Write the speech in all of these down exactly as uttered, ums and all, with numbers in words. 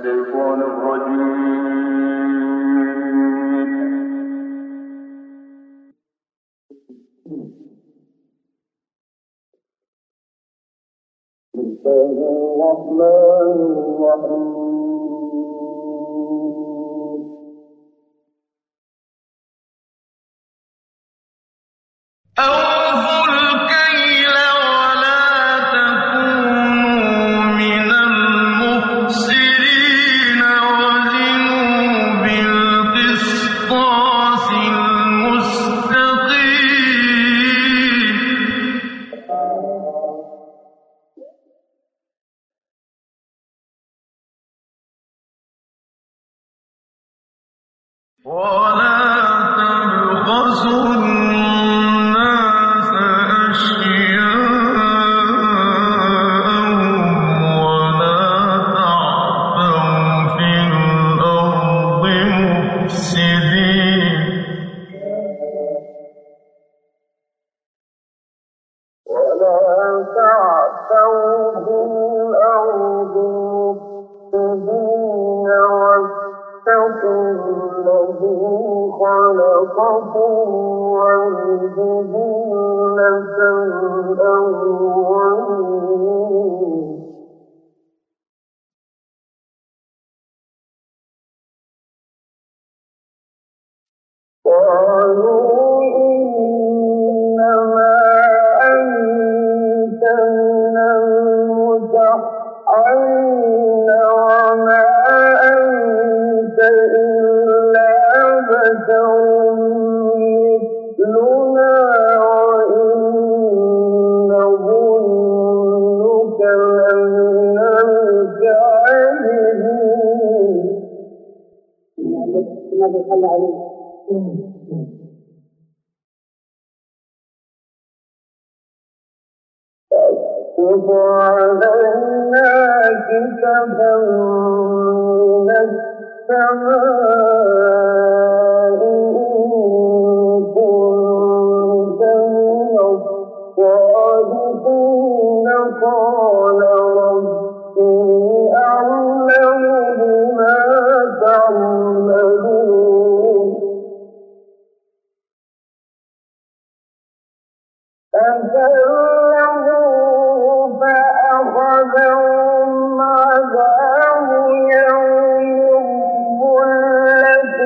الشيطان الرجيم. بسم الله الرحمن الرحيم. أوفوا الكيل ولا تكونوا من المخسرين وزنوا بالقسطاس المستقيم. ولا تبخسوا الناس أشياءهم ولا تعثوا في الأرض مفسدين. ولا تعثوا في الأرض مفسدين واتقوا الذي خلقكم والجبلة الأولين. قالوا إنما أنت من المسحرين وما أنت إلا بشر مثلنا وإن نظنك لمن الكاذبين. النبي صلى الله عليه وسلم فاسقط علينا كسفا من السماء إن كنت من الصادقين. قال ربي أعلم بما تعملون. فكذبوه فأخذهم عذاب يوم الظلة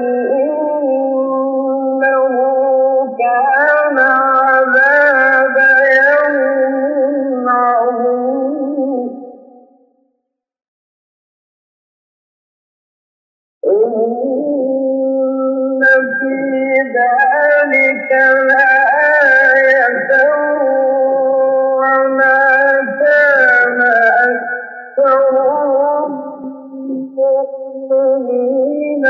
إنه كان عذاب يوم عظيم. إن في ذلك لآية وما كان أكثرهم مؤمنين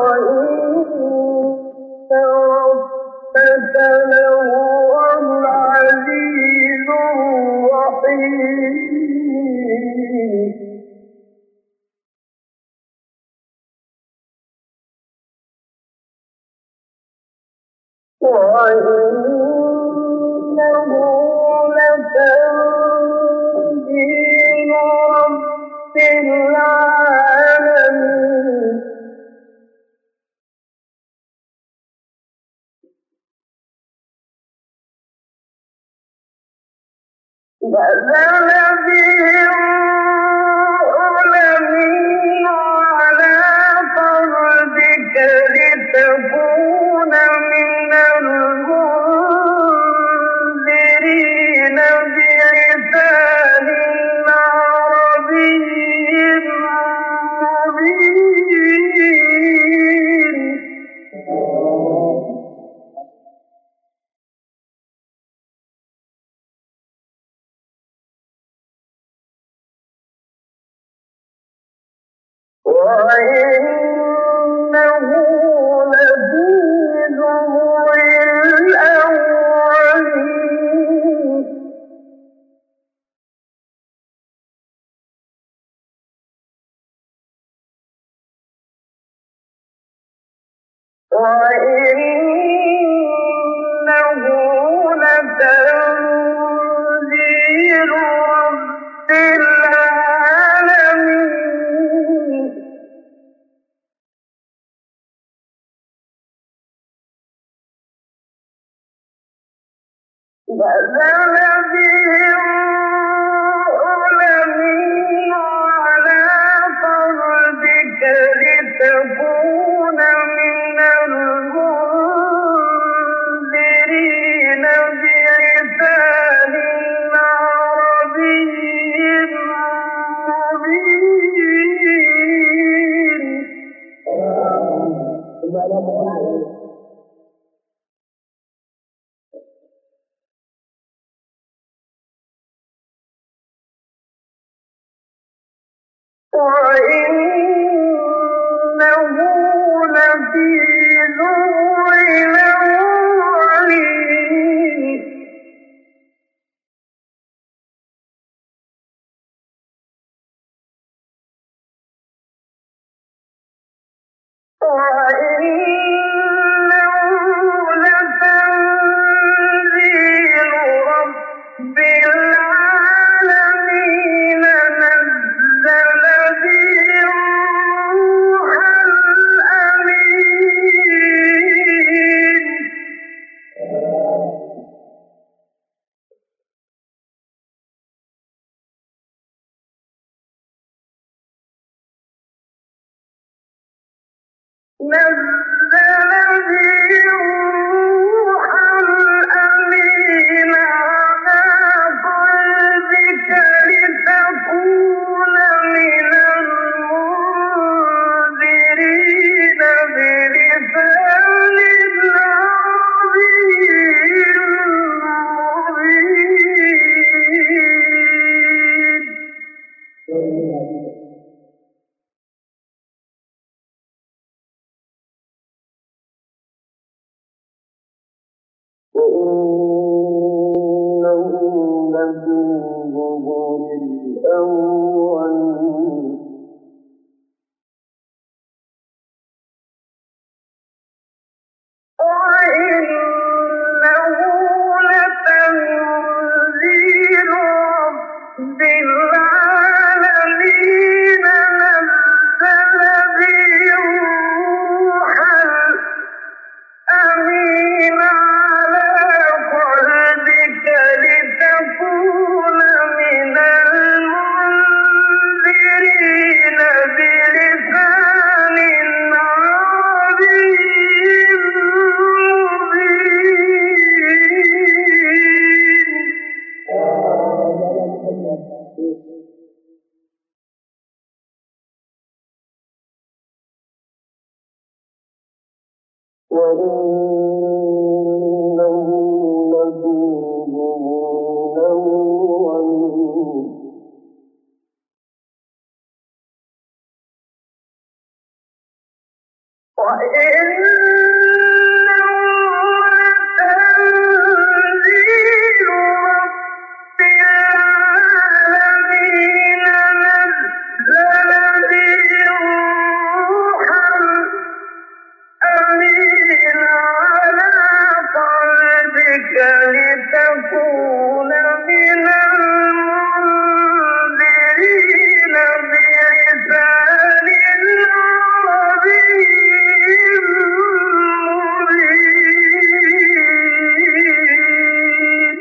وإن ربك لهو العزيز الرحيم. وإنه لتنزيل رب العالمين. نزل به الروح الأمين على قلبك لتكون من المنذرين بلسان عربي مبين. وإنه لفي زبر الأولين. وإنه لتنزيل رب العالمين. نزل به الروح الأمين على قلبك لتكون من المنذرين بلسان عربي مبين. وإنه لفي زبر الأولين. وإنه لتنزيل رب العالمين نزل به الروح الأمين. نزل به الروح الأمين على قلبك لتكون من المنذرين بلسان عربي مبين. وإنه لفي زبر الأولين. وإنه لتنزيل رب العالمين نزل به الروح الأمين على قلبك لتكون من المنذرين بلسان عربي مبين. وإنه لفي زبر الأولين. وإنه لتنزيل رب العالمين نزل به الروح الأمين على قلبك لتكون من المنذرين بلسان عربي مبين.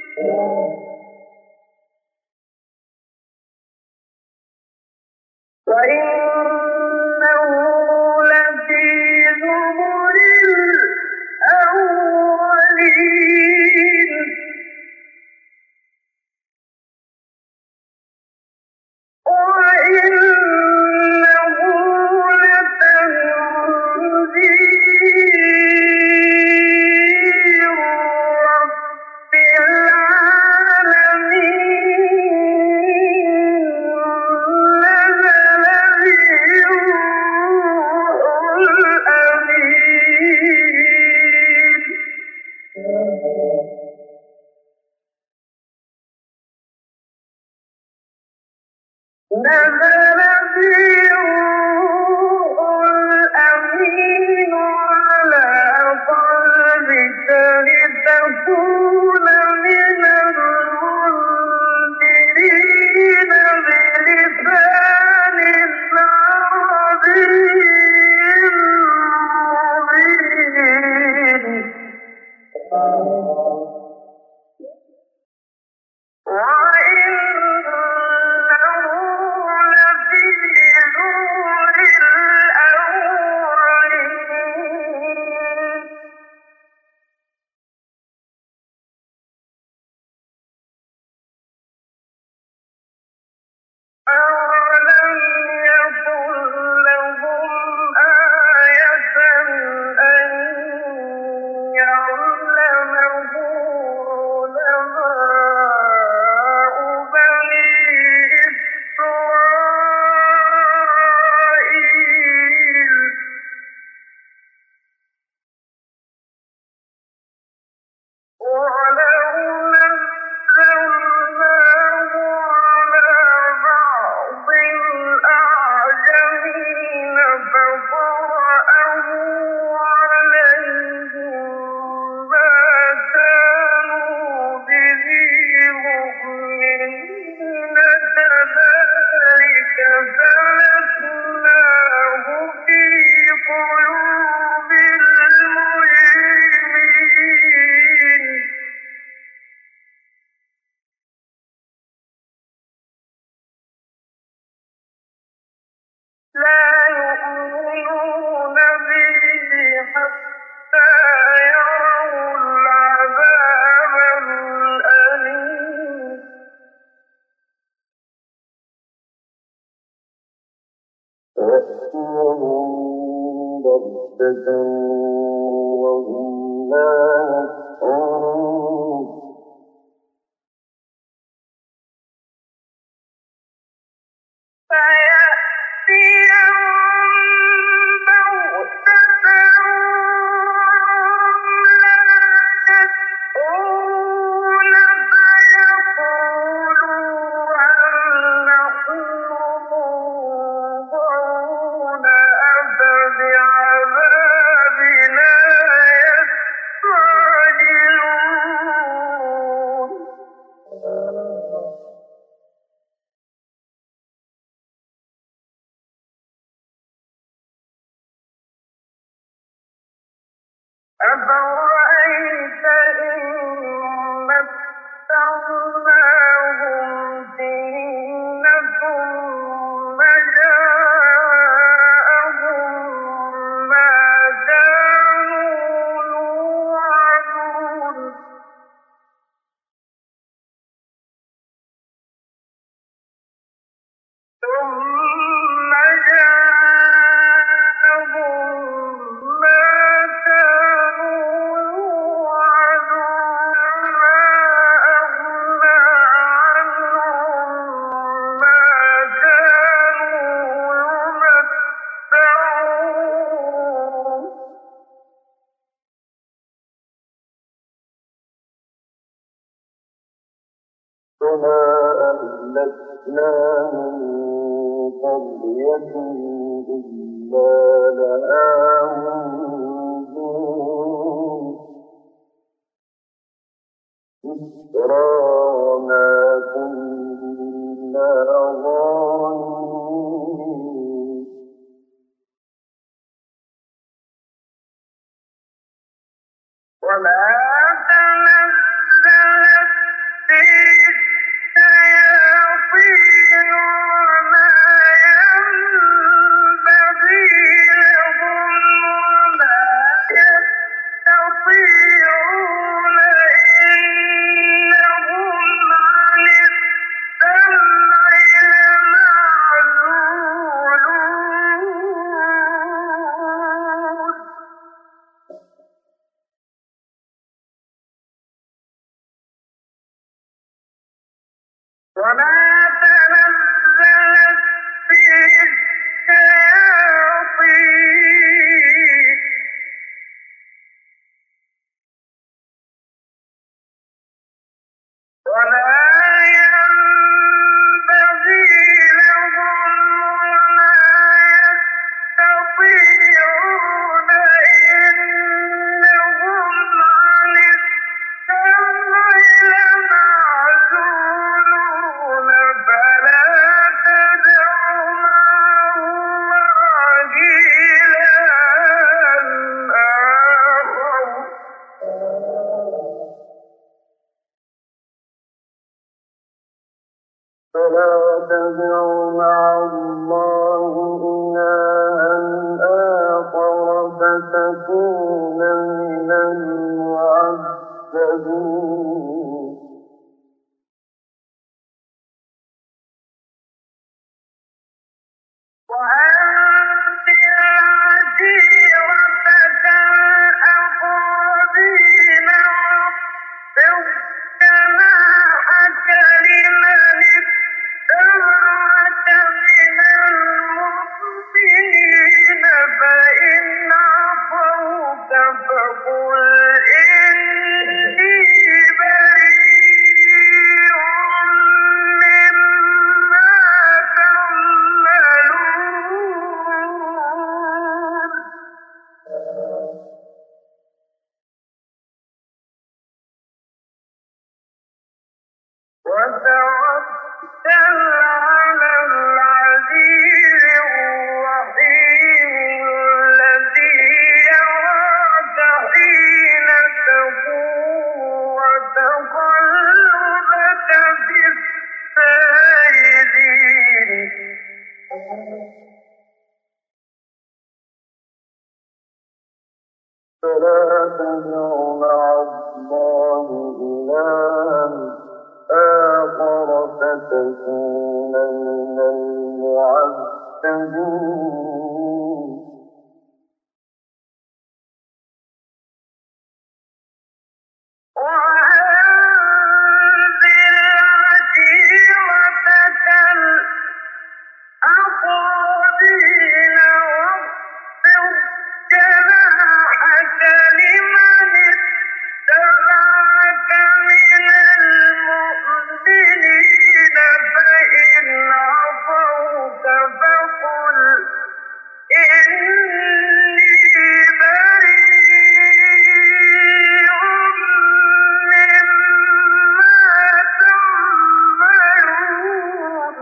وإنه لفي زبر الأولين. وإنه لتنزيل رب العالمين نزل به فيأتيهم بغتة وهم لا يشعرون أفرأيت إن متعناهم سنين ثم جاءهم ما كانوا يوعدون ثم جاءهم ما كانوا يوعدون ما أغنى عنهم ما كانوا يمتعون وما أهلكنا من قرية إلا لها منذرون إسرى وما كنا ظالمين وما تنزلت به الشياطين وما ينبغي لهم وما يستطيعون إنهم عن السمع لمعزولون وما تنزلت به الشياطين وما ينبغي لهم وما يستطيعون إنهم عن السمع لمعزولون فلا تدع مع الله إلها آخر فلا تدع مع الله إلها آخر فتكون من المعذبين وأنذر عشيرتك الأقربين واخفض جناحك لمن اتبعك من المؤمنين فإن عصوك فقل إني بريء مما تعملون وتوكل على العزيز الرحيم الذي يراك حين تقوم وتقلبك في الساجدين فلا تدع مع الله إلها آخر فتكون من المعذبين تهتدون وأنذر عشيرتك الأقربين واخفض جناحك لمن اتبعك من المؤمنين فإن عصوك فقل إني بريء مما تعملون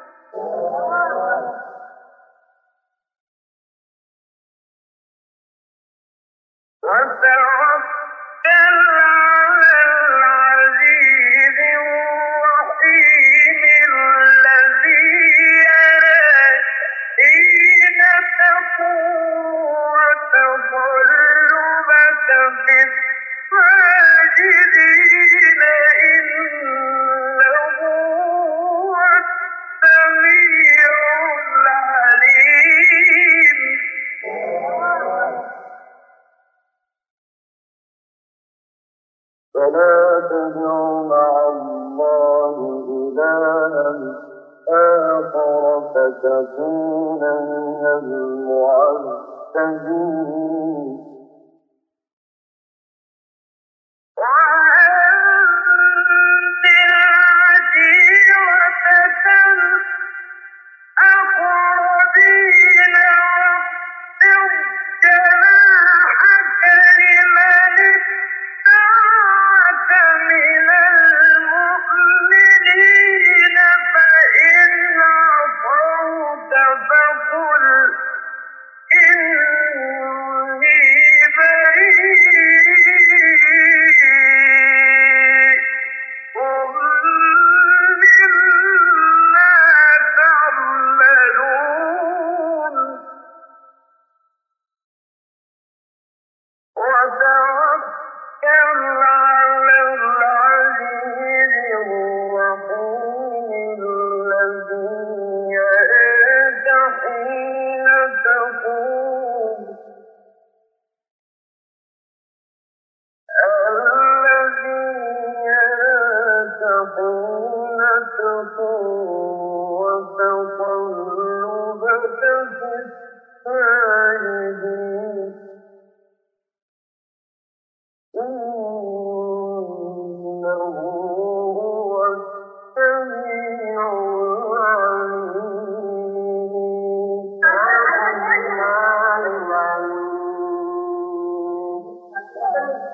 وتوكل على العزيز الرحيم الذي يراك حين تقوم وتقلبك في الساجدين إنه هو السميع العليم فلا تدع مع الله إلها آخر فتكون من المعذبين وأنذر عشيرتك الأقربين واخفض جناحك لمن اتبعك من المؤمنين فإن عصوك فقل إني بريء مما تعملون وتوكل على العزيز الرحيم الذي يراك حين تقوم الذي يراك حين تقوم وتقلبك في الساجدين